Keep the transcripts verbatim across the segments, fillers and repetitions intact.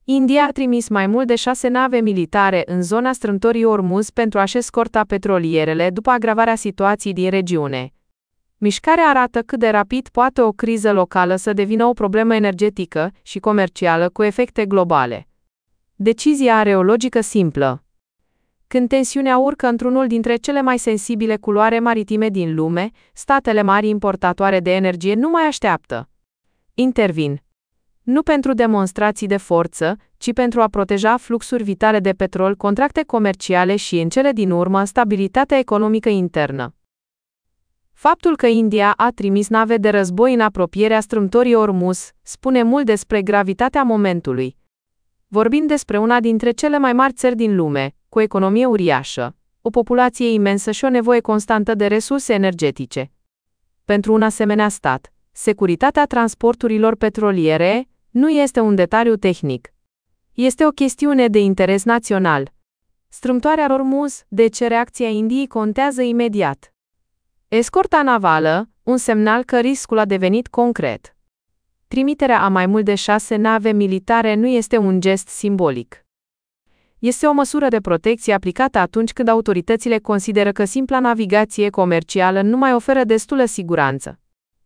India a trimis mai mult de șase nave militare în zona strâmtorii Ormuz pentru a-și escorta petrolierele după agravarea situației din regiune. Mișcarea arată cât de rapid poate o criză locală să devină o problemă energetică și comercială cu efecte globale. Decizia are o logică simplă. Când tensiunea urcă într-unul dintre cele mai sensibile culoare maritime din lume, statele mari importatoare de energie nu mai așteaptă. Intervin. Nu pentru demonstrații de forță, ci pentru a proteja fluxuri vitale de petrol, contracte comerciale și, în cele din urmă, stabilitatea economică internă. Faptul că India a trimis nave de război în apropierea strâmtorii Ormuz spune mult despre gravitatea momentului. Vorbim despre una dintre cele mai mari țări din lume, cu o economie uriașă, o populație imensă și o nevoie constantă de resurse energetice. Pentru un asemenea stat, securitatea transporturilor petroliere nu este un detaliu tehnic. Este o chestiune de interes național. Strâmtoarea Ormuz, de ce reacția Indiei contează imediat. Escorta navală, un semnal că riscul a devenit concret. Trimiterea a mai mult de șase nave militare nu este un gest simbolic. Este o măsură de protecție aplicată atunci când autoritățile consideră că simpla navigație comercială nu mai oferă destulă siguranță.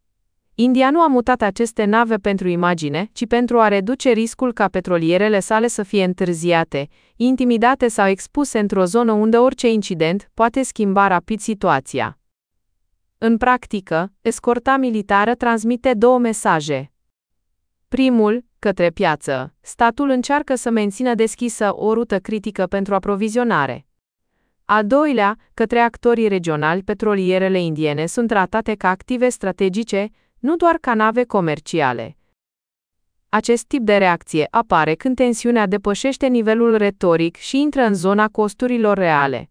India nu a mutat aceste nave pentru imagine, ci pentru a reduce riscul ca petrolierele sale să fie întârziate, intimidate sau expuse într-o zonă unde orice incident poate schimba rapid situația. În practică, escorta militară transmite două mesaje. Primul, către piață, statul încearcă să mențină deschisă o rută critică pentru aprovizionare. Al doilea, către actorii regionali, petrolierele indiene sunt tratate ca active strategice, nu doar ca nave comerciale. Acest tip de reacție apare când tensiunea depășește nivelul retoric și intră în zona costurilor reale.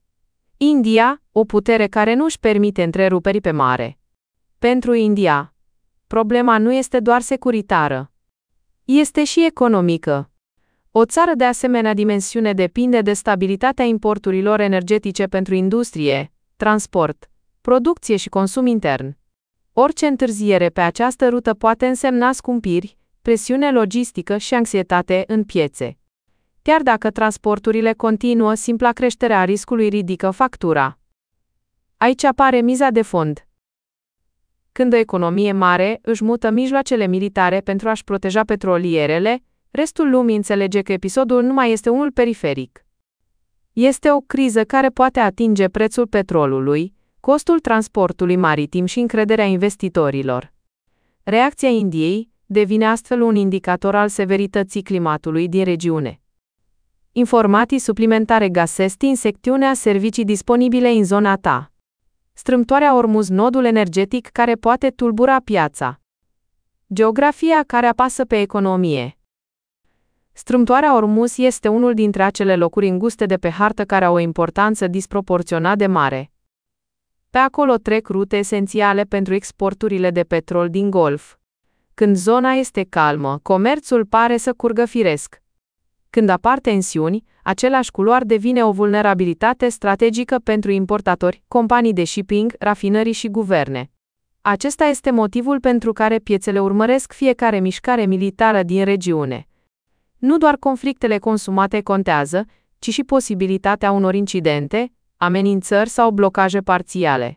India, o putere care nu își permite întreruperi pe mare. Pentru India, problema nu este doar securitară. Este și economică. O țară de asemenea dimensiune depinde de stabilitatea importurilor energetice pentru industrie, transport, producție și consum intern. Orice întârziere pe această rută poate însemna scumpiri, presiune logistică și anxietate în piețe. Chiar dacă transporturile continuă, simpla creștere a riscului ridică factura. Aici apare miza de fond. Când o economie mare își mută mijloacele militare pentru a-și proteja petrolierele, restul lumii înțelege că episodul nu mai este unul periferic. Este o criză care poate atinge prețul petrolului, costul transportului maritim și încrederea investitorilor. Reacția Indiei devine astfel un indicator al severității climatului din regiune. Informații suplimentare găsești în secțiunea servicii disponibile în zona ta. Strâmtoarea Ormuz, nodul energetic care poate tulbura piața. Geografia care apasă pe economie. Strâmtoarea Ormuz este unul dintre acele locuri înguste de pe hartă care au o importanță disproporționat de mare. Pe acolo trec rute esențiale pentru exporturile de petrol din Golf. Când zona este calmă, comerțul pare să curgă firesc. Când apar tensiuni, același culoar devine o vulnerabilitate strategică pentru importatori, companii de shipping, rafinării și guverne. Acesta este motivul pentru care piețele urmăresc fiecare mișcare militară din regiune. Nu doar conflictele consumate contează, ci și posibilitatea unor incidente, amenințări sau blocaje parțiale.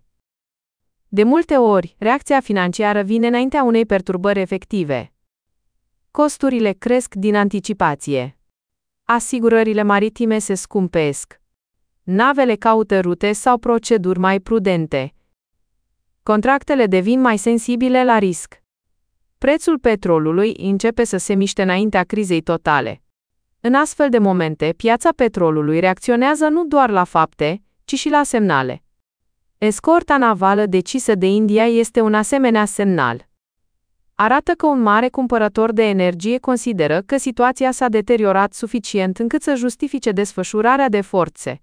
De multe ori, reacția financiară vine înaintea unei perturbări efective. Costurile cresc din anticipație. Asigurările maritime se scumpesc. Navele caută rute sau proceduri mai prudente. Contractele devin mai sensibile la risc. Prețul petrolului începe să se miște înaintea crizei totale. În astfel de momente, piața petrolului reacționează nu doar la fapte, ci și la semnale. Escorta navală decisă de India este un asemenea semnal. Arată că un mare cumpărător de energie consideră că situația s-a deteriorat suficient încât să justifice desfășurarea de forțe.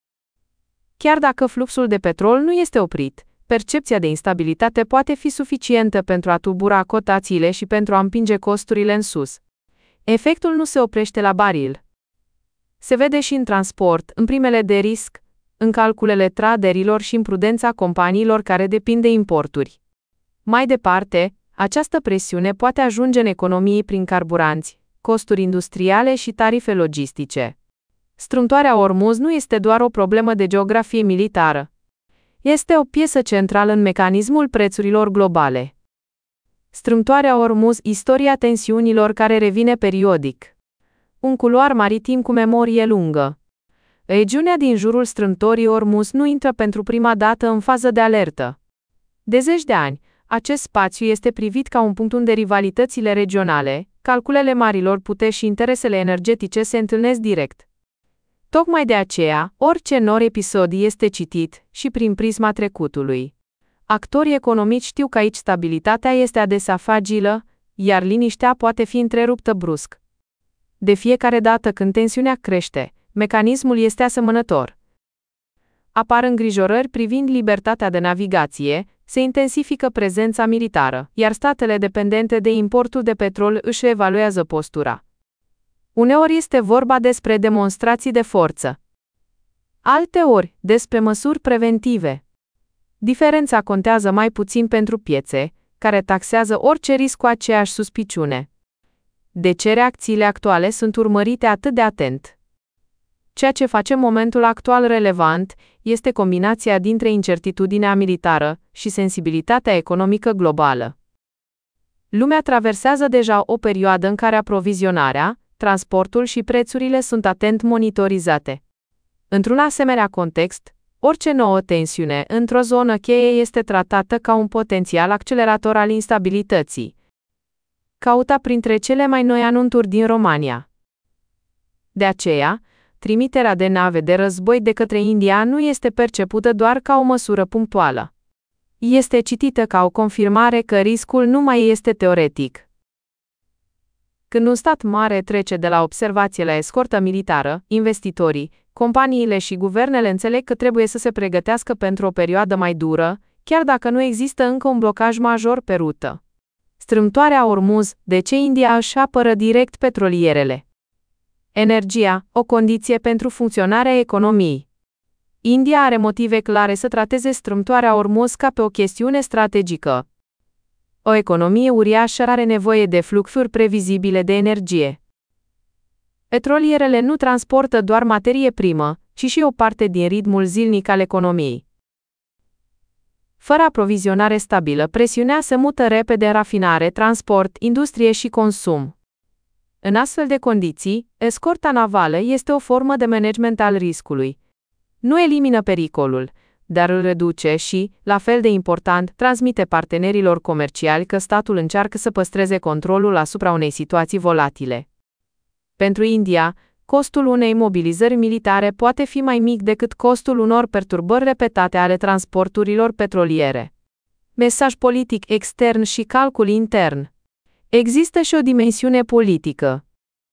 Chiar dacă fluxul de petrol nu este oprit, percepția de instabilitate poate fi suficientă pentru a tulbura cotațiile și pentru a împinge costurile în sus. Efectul nu se oprește la baril. Se vede și în transport, în primele de risc, în calculele traderilor și în prudența companiilor care depind de importuri. Mai departe, această presiune poate ajunge în economii prin carburanți, costuri industriale și tarife logistice. Strâmtoarea Ormuz nu este doar o problemă de geografie militară. Este o piesă centrală în mecanismul prețurilor globale. Strâmtoarea Ormuz, istoria tensiunilor care revine periodic. Un culoar maritim cu memorie lungă. Regiunea din jurul strâmtorii Ormuz nu intră pentru prima dată în fază de alertă. De zeci de ani, acest spațiu este privit ca un punct unde rivalitățile regionale, calculele marilor puteri și interesele energetice se întâlnesc direct. Tocmai de aceea, orice nor episod este citit și prin prisma trecutului. Actorii economici știu că aici stabilitatea este adesea fragilă, iar liniștea poate fi întreruptă brusc. De fiecare dată când tensiunea crește, mecanismul este asemănător. Apar îngrijorări privind libertatea de navigație, se intensifică prezența militară, iar statele dependente de importul de petrol își evaluează postura. Uneori este vorba despre demonstrații de forță. Alteori, despre măsuri preventive. Diferența contează mai puțin pentru piețe, care taxează orice risc cu aceeași suspiciune. De ce reacțiile actuale sunt urmărite atât de atent? Ceea ce face momentul actual relevant este combinația dintre incertitudinea militară și sensibilitatea economică globală. Lumea traversează deja o perioadă în care aprovizionarea, transportul și prețurile sunt atent monitorizate. Într-un asemenea context, orice nouă tensiune într-o zonă cheie este tratată ca un potențial accelerator al instabilității. Cauta printre cele mai noi anunțuri din România. De aceea, trimiterea de nave de război de către India nu este percepută doar ca o măsură punctuală. Este citită ca o confirmare că riscul nu mai este teoretic. Când un stat mare trece de la observație la escortă militară, investitorii, companiile și guvernele înțeleg că trebuie să se pregătească pentru o perioadă mai dură, chiar dacă nu există încă un blocaj major pe rută. Strâmtoarea Ormuz, de ce India își apără direct petrolierele? Energia, o condiție pentru funcționarea economiei. India are motive clare să trateze strâmtoarea Ormuz ca pe o chestiune strategică. O economie uriașă are nevoie de fluxuri previzibile de energie. Petrolierele nu transportă doar materie primă, ci și o parte din ritmul zilnic al economiei. Fără aprovizionare stabilă, presiunea se mută repede în rafinare, transport, industrie și consum. În astfel de condiții, escorta navală este o formă de management al riscului. Nu elimină pericolul, dar îl reduce și, la fel de important, transmite partenerilor comerciali că statul încearcă să păstreze controlul asupra unei situații volatile. Pentru India, costul unei mobilizări militare poate fi mai mic decât costul unor perturbări repetate ale transporturilor petroliere. Mesaj politic extern și calcul intern. Există și o dimensiune politică.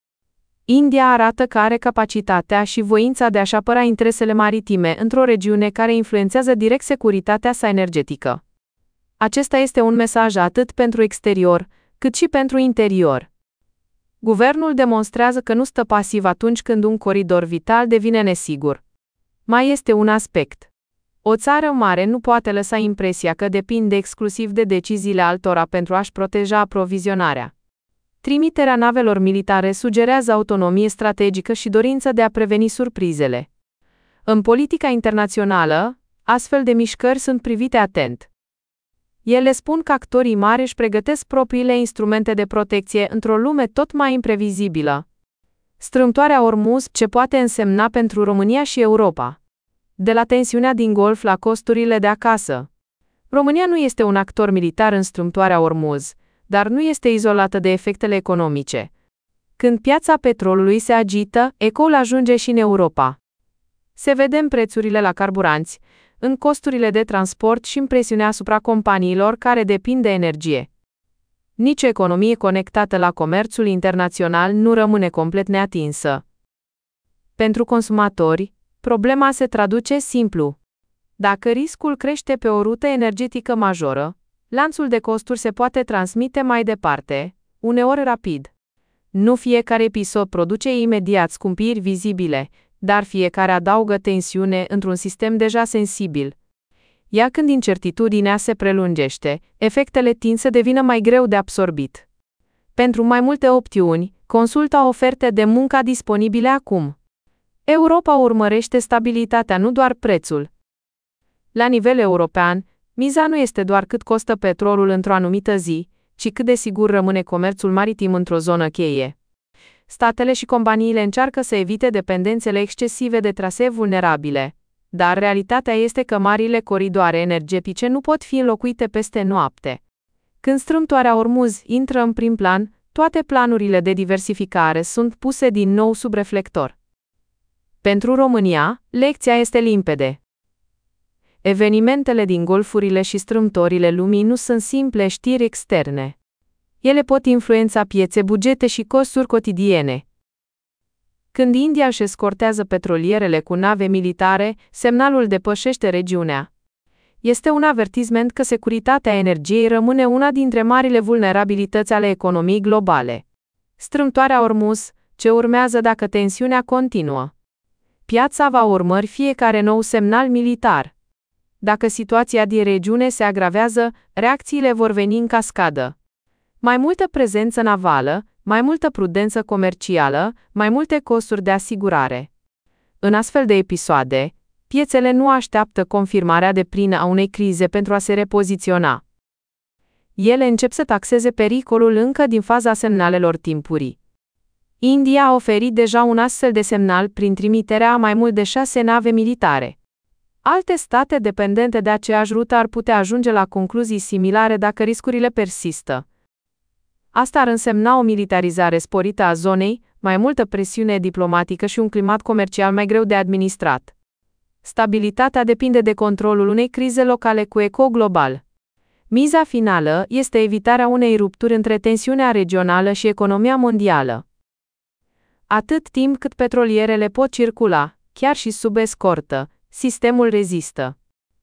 India arată că are capacitatea și voința de a-și apăra interesele maritime într-o regiune care influențează direct securitatea sa energetică. Acesta este un mesaj atât pentru exterior, cât și pentru interior. Guvernul demonstrează că nu stă pasiv atunci când un coridor vital devine nesigur. Mai este un aspect. O țară mare nu poate lăsa impresia că depinde exclusiv de deciziile altora pentru a-și proteja aprovizionarea. Trimiterea navelor militare sugerează autonomie strategică și dorință de a preveni surprizele. În politica internațională, astfel de mișcări sunt privite atent. Ele spun că actorii mari își pregătesc propriile instrumente de protecție într-o lume tot mai imprevizibilă. Strâmtoarea Ormuz, ce poate însemna pentru România și Europa? De la tensiunea din Golf la costurile de acasă. România nu este un actor militar în strâmtoarea Ormuz, dar nu este izolată de efectele economice. Când piața petrolului se agită, ecoul ajunge și în Europa. Se vede în prețurile la carburanți, în costurile de transport și în presiunea asupra companiilor care depind de energie. Nici o economie conectată la comerțul internațional nu rămâne complet neatinsă. Pentru consumatori, problema se traduce simplu. Dacă riscul crește pe o rută energetică majoră, lanțul de costuri se poate transmite mai departe, uneori rapid. Nu fiecare episod produce imediat scumpiri vizibile, dar fiecare adaugă tensiune într-un sistem deja sensibil. Iar când incertitudinea se prelungește, efectele tind să devină mai greu de absorbit. Pentru mai multe opțiuni, consultă oferte de muncă disponibile acum. Europa urmărește stabilitatea, nu doar prețul. La nivel european, miza nu este doar cât costă petrolul într-o anumită zi, ci cât de sigur rămâne comerțul maritim într-o zonă cheie. Statele și companiile încearcă să evite dependențele excesive de trasee vulnerabile, dar realitatea este că marile coridoare energetice nu pot fi înlocuite peste noapte. Când strâmtoarea Ormuz intră în prim plan, toate planurile de diversificare sunt puse din nou sub reflector. Pentru România, lecția este limpede. Evenimentele din golfurile și strâmtorile lumii nu sunt simple știri externe. Ele pot influența piețe, bugete și costuri cotidiene. Când India își escortează petrolierele cu nave militare, semnalul depășește regiunea. Este un avertisment că securitatea energiei rămâne una dintre marile vulnerabilități ale economiei globale. Strâmtoarea Ormuz, ce urmează dacă tensiunea continuă? Piața va urmări fiecare nou semnal militar. Dacă situația din regiune se agravează, reacțiile vor veni în cascadă. Mai multă prezență navală, mai multă prudență comercială, mai multe costuri de asigurare. În astfel de episoade, piețele nu așteaptă confirmarea deplină a unei crize pentru a se repoziționa. Ele încep să taxeze pericolul încă din faza semnalelor timpurii. India a oferit deja un astfel de semnal prin trimiterea a mai mult de șase nave militare. Alte state dependente de aceeași rută ar putea ajunge la concluzii similare dacă riscurile persistă. Asta ar însemna o militarizare sporită a zonei, mai multă presiune diplomatică și un climat comercial mai greu de administrat. Stabilitatea depinde de controlul unei crize locale cu eco global. Miza finală este evitarea unei rupturi între tensiunea regională și economia mondială. Atât timp cât petrolierele pot circula, chiar și sub escortă, sistemul rezistă.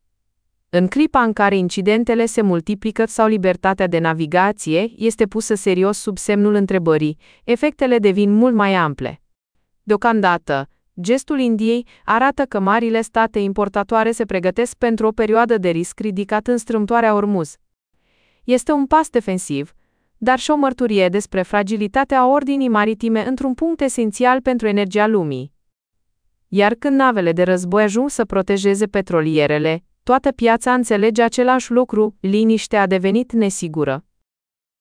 În clipa în care incidentele se multiplică sau libertatea de navigație este pusă serios sub semnul întrebării, efectele devin mult mai ample. Deocamdată, gestul Indiei arată că marile state importatoare se pregătesc pentru o perioadă de risc ridicat în strâmtoarea Ormuz. Este un pas defensiv, dar și o mărturie despre fragilitatea ordinii maritime într-un punct esențial pentru energia lumii. Iar când navele de război ajung să protejeze petrolierele, toată piața înțelege același lucru, liniștea a devenit nesigură.